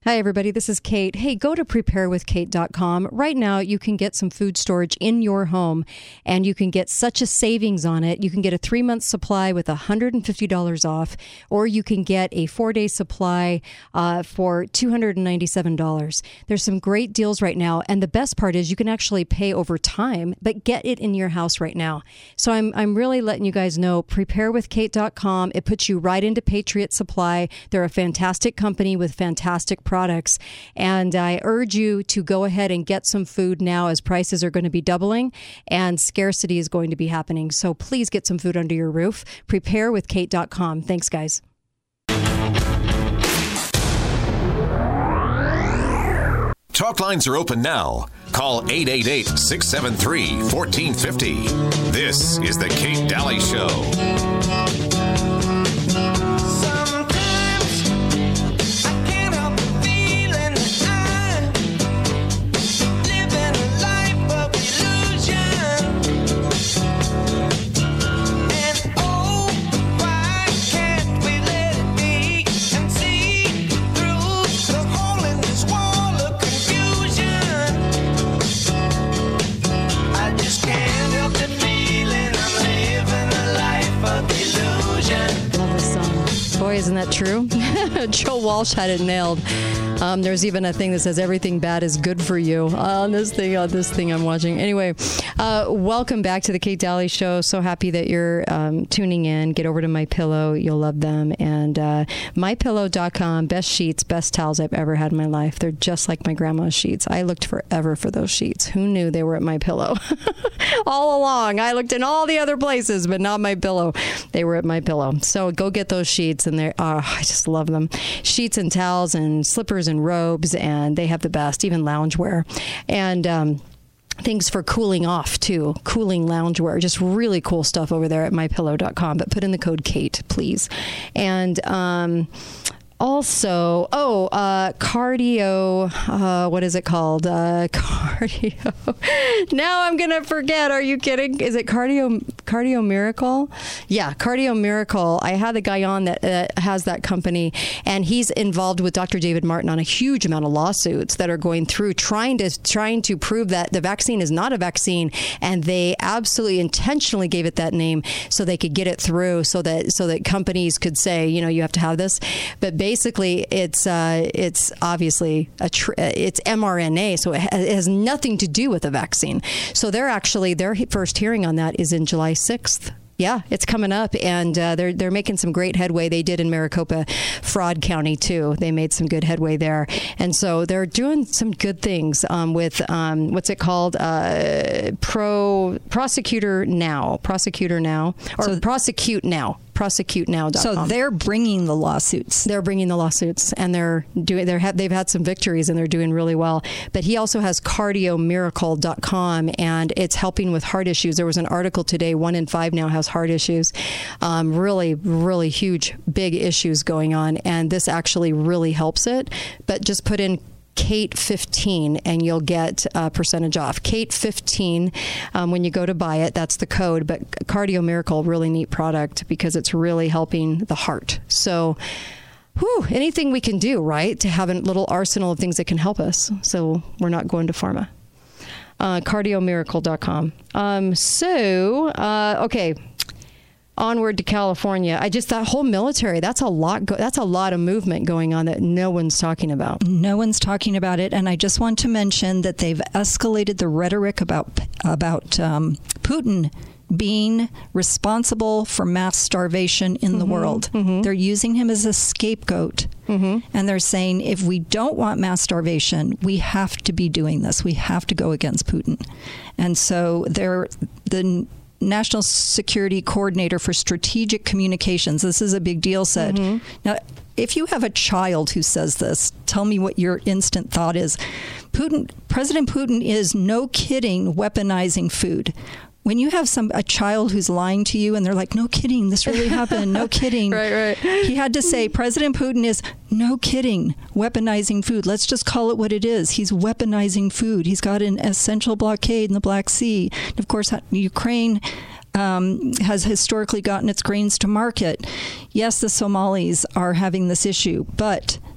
Hi, everybody. This is Kate. Hey, go to preparewithkate.com. Right now, you can get some food storage in your home, and you can get such a savings on it. You can get a 3-month supply with $150 off, or you can get a 4-day supply for $297. There's some great deals right now, and the best part is you can actually pay over time, but get it in your house right now. So I'm really letting you guys know, preparewithkate.com. It puts you right into Patriot Supply. They're a fantastic company with fantastic products, and I urge you to go ahead and get some food now, as prices are going to be doubling and scarcity is going to be happening. So please get some food under your roof. Preparewithkate.com. Thanks, guys. Talk lines are open now. Call 888-673-1450. This is the Kate Daly Show. Isn't that true? Joe Walsh had it nailed. There's even a thing that says everything bad is good for you on this thing I'm watching. Anyway, welcome back to the Kate Daly Show. So happy that you're tuning in. Get over to MyPillow. You'll love them. And MyPillow.com, best sheets, best towels I've ever had in my life. They're just like my grandma's sheets. I looked forever for those sheets. Who knew they were at MyPillow? All along. I looked in all the other places, but not MyPillow. They were at MyPillow. So go get those sheets, and I just love them. Sheets and towels and slippers and robes, and they have the best, even loungewear. And things for cooling off, too. Cooling loungewear. Just really cool stuff over there at MyPillow.com. But put in the code KATE, please. And also, cardio, what is it called? Cardio. Now I'm going to forget. Are you kidding? Is it Cardio Miracle? Yeah, Cardio Miracle. I had the guy on that has that company, and he's involved with Dr. David Martin on a huge amount of lawsuits that are going through trying to prove that the vaccine is not a vaccine, and they absolutely intentionally gave it that name so they could get it through, so that companies could say, you have to have this. But basically, it's obviously it's mRNA, so it has nothing to do with a vaccine. So their first hearing on that is in July 6th. Yeah, it's coming up, and they're making some great headway. They did in Maricopa, Fraud County, too. They made some good headway there. And so they're doing some good things with, what's it called? Prosecutor Now, or Prosecute Now. ProsecuteNow.com. So they're bringing the lawsuits. They're bringing the lawsuits, and they've had some victories, and they're doing really well. But he also has CardioMiracle.com, and it's helping with heart issues. There was an article today, 1 in 5 now has heart issues. Really, really huge, big issues going on, and this actually really helps it. But just put in Kate 15 and you'll get a percentage off. Kate 15 when you go to buy it, that's the code. But Cardio Miracle, really neat product because it's really helping the heart. So anything we can do, right, to have a little arsenal of things that can help us, so we're not going to pharma. CardioMiracle.com. Okay. Onward to California. That whole military, that's a lot of movement going on that no one's talking about. No one's talking about it. And I just want to mention that they've escalated the rhetoric about Putin being responsible for mass starvation in the world. Mm-hmm. They're using him as a scapegoat. Mm-hmm. And they're saying, if we don't want mass starvation, we have to be doing this. We have to go against Putin. And so the National Security Coordinator for Strategic Communications, this is a big deal, said, Now, if you have a child who says this, tell me what your instant thought is. President Putin is, no kidding, weaponizing food. When you have a child who's lying to you and they're like, no kidding, this really happened, no kidding. Right. He had to say, President Putin is, no kidding, weaponizing food. Let's just call it what it is. He's weaponizing food. He's got an essential blockade in the Black Sea. And of course, Ukraine has historically gotten its grains to market. Yes, the Somalis are having this issue, but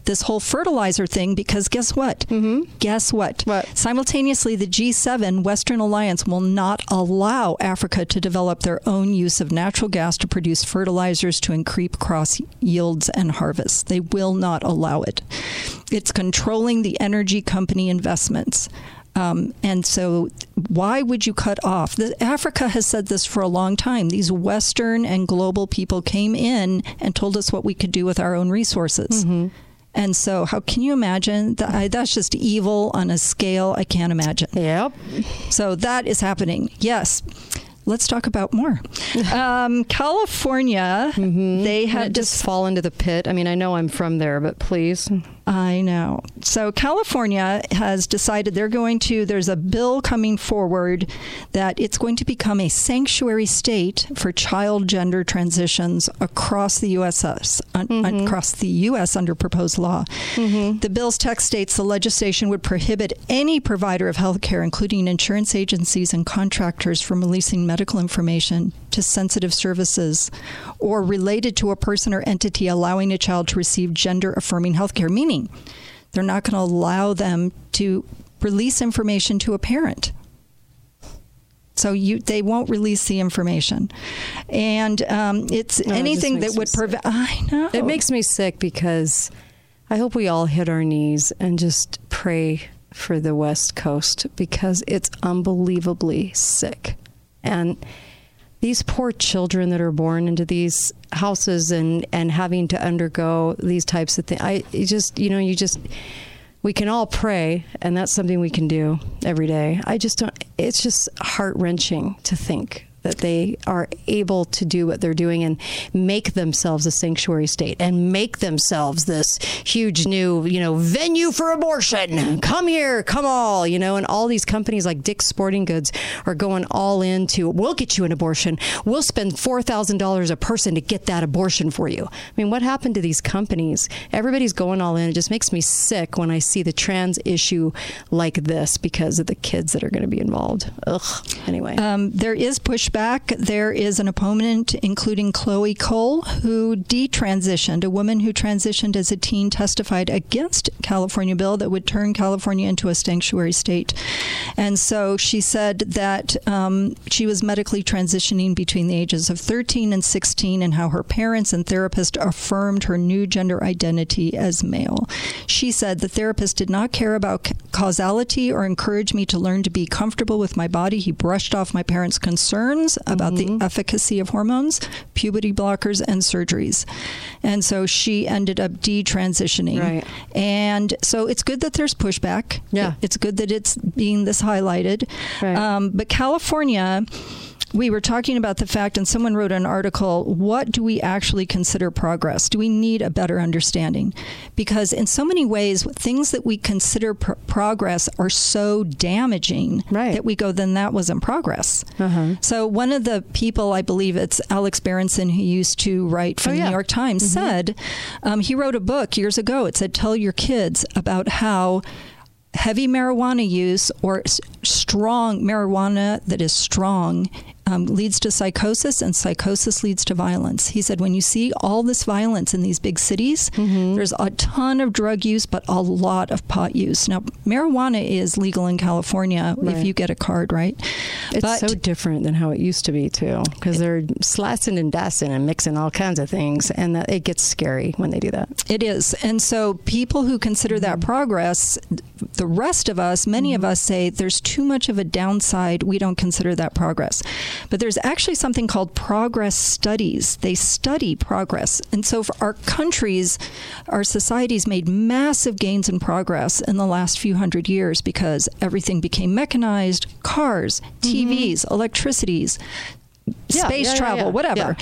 this whole fertilizer thing, because guess what? Guess what? Simultaneously, the G7 Western Alliance will not allow Africa to develop their own use of natural gas to produce fertilizers to increase cross yields and harvests. They will not allow it. It's controlling the energy company investments. And so why would you cut off? Africa has said this for a long time. These Western and global people came in and told us what we could do with our own resources. And so how can you imagine? That's just evil on a scale I can't imagine. Yep. So that is happening. Yes. Let's talk about more. California, they had just fall into the pit. I mean, I know I'm from there, but please. I know. So California has decided there's a bill coming forward that it's going to become a sanctuary state for child gender transitions across the U.S. Across the U.S. under proposed law. The bill's text states the legislation would prohibit any provider of health care, including insurance agencies and contractors, from releasing medical information to sensitive services or related to a person or entity allowing a child to receive gender-affirming health care, meaning they're not going to allow them to release information to a parent. So they won't release the information. And it's anything that would prevent... I know. It makes me sick because I hope we all hit our knees and just pray for the West Coast, because it's unbelievably sick. And these poor children that are born into these houses and having to undergo these types of things. We can all pray, and that's something we can do every day. It's just heart-wrenching to think that they are able to do what they're doing and make themselves a sanctuary state and make themselves this huge new, venue for abortion. Come here, come all, and all these companies like Dick's Sporting Goods are going all into, we'll get you an abortion. We'll spend $4,000 a person to get that abortion for you. I mean, what happened to these companies? Everybody's going all in. It just makes me sick when I see the trans issue like this because of the kids that are going to be involved. Ugh. Anyway. There is pushback. There is an opponent, including Chloe Cole, who detransitioned. A woman who transitioned as a teen testified against California bill that would turn California into a sanctuary state. And so she said that she was medically transitioning between the ages of 13 and 16, and how her parents and therapist affirmed her new gender identity as male. She said the therapist did not care about causality or encourage me to learn to be comfortable with my body. He brushed off my parents' concerns about the efficacy of hormones, puberty blockers, and surgeries. And so she ended up detransitioning. Right. And so it's good that there's pushback. Yeah. It's good that it's being this highlighted. Right. But California... We were talking about the fact, and someone wrote an article, what do we actually consider progress? Do we need a better understanding? Because in so many ways, things that we consider progress are so damaging that we go, then that wasn't progress. So one of the people, I believe it's Alex Berenson, who used to write for the New York Times, said, he wrote a book years ago. It said, tell your kids about how heavy marijuana use or strong marijuana that is strong leads to psychosis, and psychosis leads to violence. He said when you see all this violence in these big cities, there's a ton of drug use, but a lot of pot use. Now, marijuana is legal in California if you get a card, right? It's so different than how it used to be, too, because they're slicing and dicing and mixing all kinds of things, and it gets scary when they do that. It is. And so people who consider that progress, the rest of us, many of us say there's too much of a downside. We don't consider that progress. But there's actually something called progress studies. They study progress. And so for our countries, our societies made massive gains in progress in the last few hundred years because everything became mechanized, cars, TVs, electricities, space travel, whatever.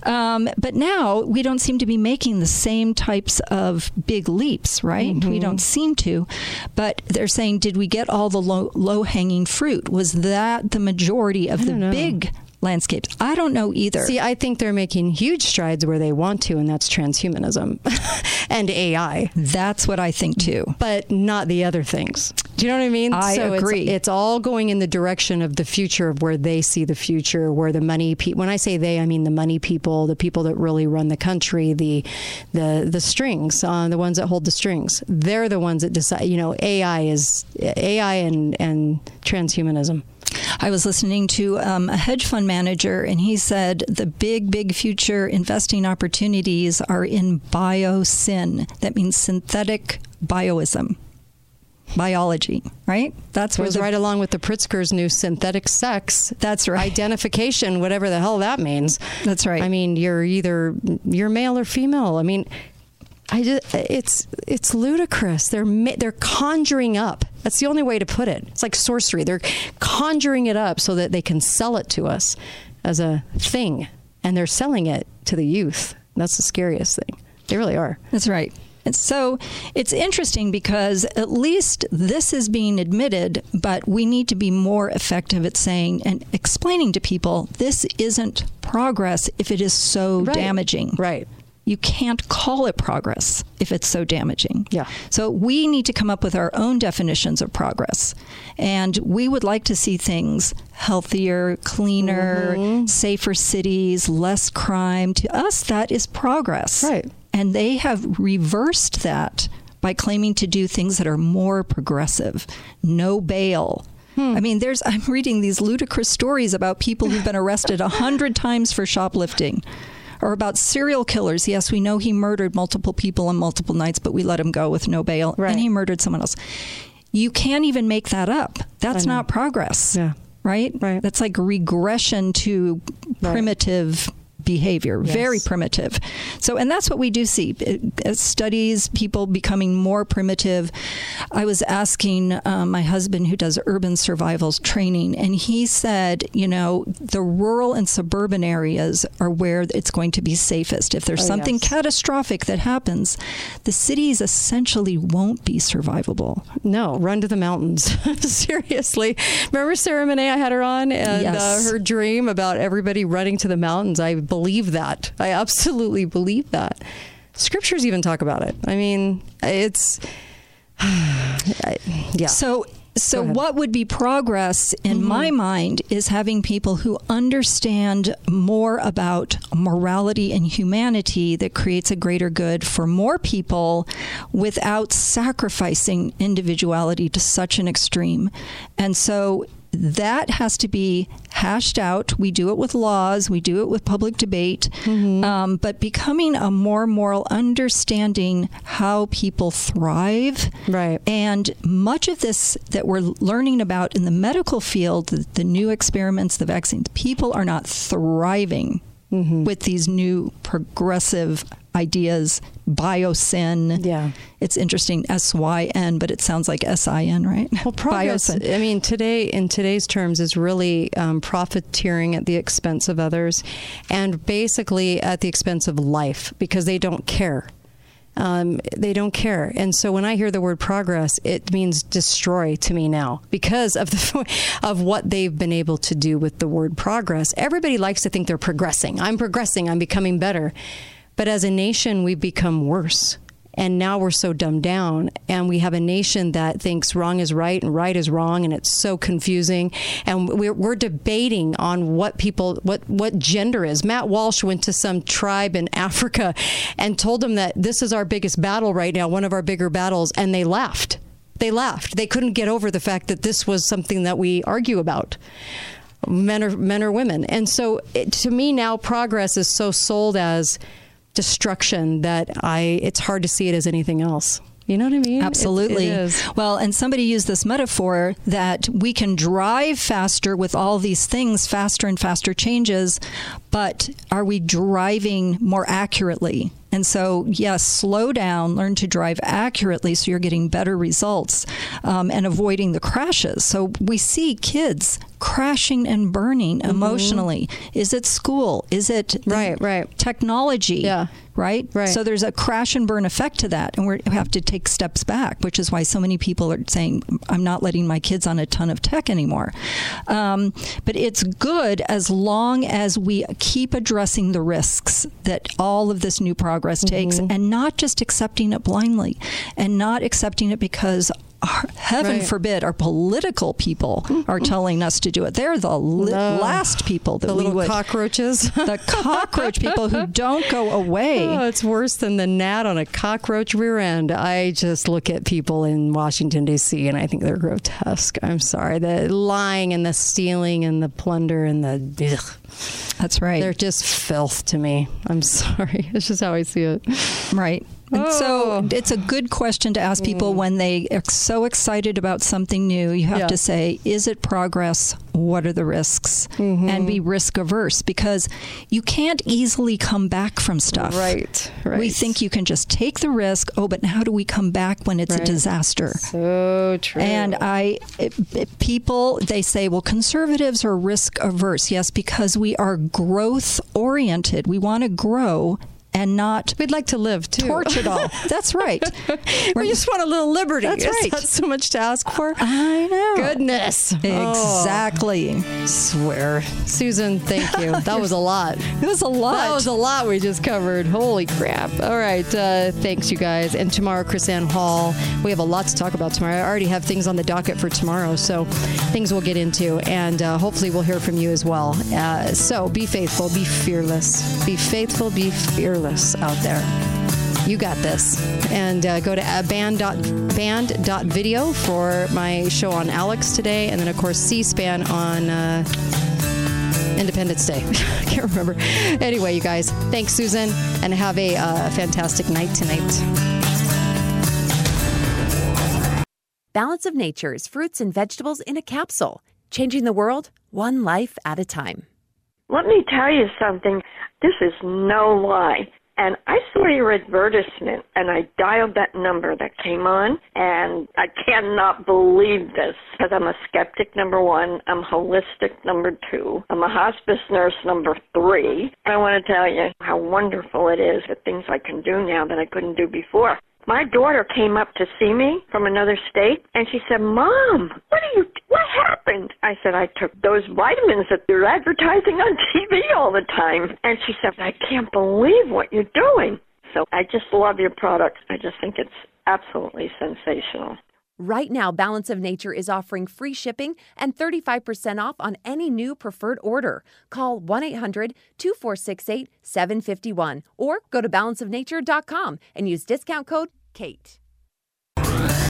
But now we don't seem to be making the same types of big leaps, right? We don't seem to. But they're saying, did we get all the low-hanging fruit? Was that the majority of the big landscapes. I don't know either. See, I think they're making huge strides where they want to, and that's transhumanism and AI. That's what I think too. But not the other things. Do you know what I mean? I agree. It's all going in the direction of the future of where they see the future, where the money people, when I say they, I mean the money people, the people that really run the country, the strings, the ones that hold the strings. They're the ones that decide, AI and transhumanism. I was listening to a hedge fund manager, and he said the big future investing opportunities are in biosyn. That means synthetic biology, right? That's where right along with the Pritzker's new synthetic sex. That's right. Identification, whatever the hell that means. That's right. I mean, you're male or female. I mean, it's ludicrous. They're conjuring up. That's the only way to put it. It's like sorcery. They're conjuring it up so that they can sell it to us as a thing, and they're selling it to the youth. That's the scariest thing. They really are. That's right. And so it's interesting because at least this is being admitted, but we need to be more effective at saying and explaining to people this isn't progress if it is so damaging. Right. You can't call it progress if it's so damaging. Yeah. So we need to come up with our own definitions of progress. And we would like to see things healthier, cleaner, safer cities, less crime. To us, that is progress. Right. And they have reversed that by claiming to do things that are more progressive. No bail. I mean, I'm reading these ludicrous stories about people who've been arrested 100 times for shoplifting. Or about serial killers. Yes, we know he murdered multiple people on multiple nights, but we let him go with no bail. Right. And he murdered someone else. You can't even make that up. That's not progress. Yeah. Right? Right. That's like regression to primitive behavior, very primitive. So, and that's what we do see. Studies, people becoming more primitive. I was asking my husband, who does urban survival training, and he said, the rural and suburban areas are where it's going to be safest. If there's something catastrophic that happens, the cities essentially won't be survivable. No, run to the mountains. Seriously. Remember Sarah Monet? I had her on, and her dream about everybody running to the mountains. I believe that. I absolutely believe that. Scriptures even talk about it. I mean, it's yeah. So what would be progress in my mind is having people who understand more about morality and humanity that creates a greater good for more people without sacrificing individuality to such an extreme. And so that has to be hashed out. We do it with laws. We do it with public debate. But becoming a more moral understanding how people thrive. Right. And much of this that we're learning about in the medical field, the new experiments, the vaccines, people are not thriving with these new progressive ideas, biosyn. Yeah. It's interesting, SYN, but it sounds like SIN, right? Well, progress, biosyn. I mean, in today's terms, is really profiteering at the expense of others, and basically at the expense of life, because they don't care. They don't care. And so when I hear the word progress, it means destroy to me now because of of what they've been able to do with the word progress. Everybody likes to think they're progressing. I'm progressing. I'm becoming better. But as a nation, we've become worse. And now we're so dumbed down, and we have a nation that thinks wrong is right and right is wrong, and it's so confusing. And we're debating on what gender is. Matt Walsh went to some tribe in Africa and told them that this is our biggest battle right now, one of our bigger battles, and they laughed. They laughed. They couldn't get over the fact that this was something that we argue about. Men or women. And so to me now, progress is so sold as destruction that it's hard to see it as anything else. You know what I mean? Absolutely. It is. Well, and somebody used this metaphor that we can drive faster with all these things, faster and faster changes, but are we driving more accurately? And so, yes, slow down, learn to drive accurately so you're getting better results and avoiding the crashes. So we see kids crashing and burning emotionally. Is it school? Is it technology? Yeah. Right? So there's a crash and burn effect to that, and we have to take steps back, which is why so many people are saying, I'm not letting my kids on a ton of tech anymore. But it's good as long as we keep addressing the risks that all of this new progress takes, and not just accepting it blindly, and not accepting it because heaven forbid our political people are telling us to do it. They're the last people that we would. Cockroaches. The cockroach people who don't go away. Oh, it's worse than the gnat on a cockroach rear end. I just look at people in Washington, D.C., and I think they're grotesque. I'm sorry. The lying and the stealing and the plunder and the... Ugh. That's right. They're just filth to me. I'm sorry. It's just how I see it. Right. And so it's a good question to ask people when they are so excited about something new. You have to say, is it progress? What are the risks? And be risk averse, because you can't easily come back from stuff. Right. We think you can just take the risk. Oh, but how do we come back when it's a disaster? So true. And people, they say, well, conservatives are risk averse. Yes, because we are growth oriented. We want to grow and not... We'd like to live, too. Torch it all. That's right. We just want a little liberty. That's right. That's so much to ask for. I know. Goodness. Exactly. Swear. Susan, thank you. That was a lot. It was a lot. That was a lot we just covered. Holy crap. All right. Thanks, you guys. And tomorrow, KrisAnne Hall. We have a lot to talk about tomorrow. I already have things on the docket for tomorrow, so things we'll get into. And hopefully we'll hear from you as well. So be faithful. Be fearless. Be faithful. Be fearless out there. You got this. And go to band.video for my show on Alex today. And then, of course, C-SPAN on Independence Day. I can't remember. Anyway, you guys, thanks, Susan, and have a fantastic night tonight. Balance of Nature's fruits and vegetables in a capsule. Changing the world, one life at a time. Let me tell you something. This is no lie. And I saw your advertisement, and I dialed that number that came on, and I cannot believe this, because I'm a skeptic, number one. I'm holistic, number two. I'm a hospice nurse, number three. I want to tell you how wonderful it is, the things I can do now that I couldn't do before. My daughter came up to see me from another state, and she said, Mom, what happened? I said, I took those vitamins that they're advertising on TV all the time. And she said, I can't believe what you're doing. So I just love your product. I just think it's absolutely sensational. Right now, Balance of Nature is offering free shipping and 35% off on any new preferred order. Call 1-800-2468-751 or go to balanceofnature.com and use discount code KATE.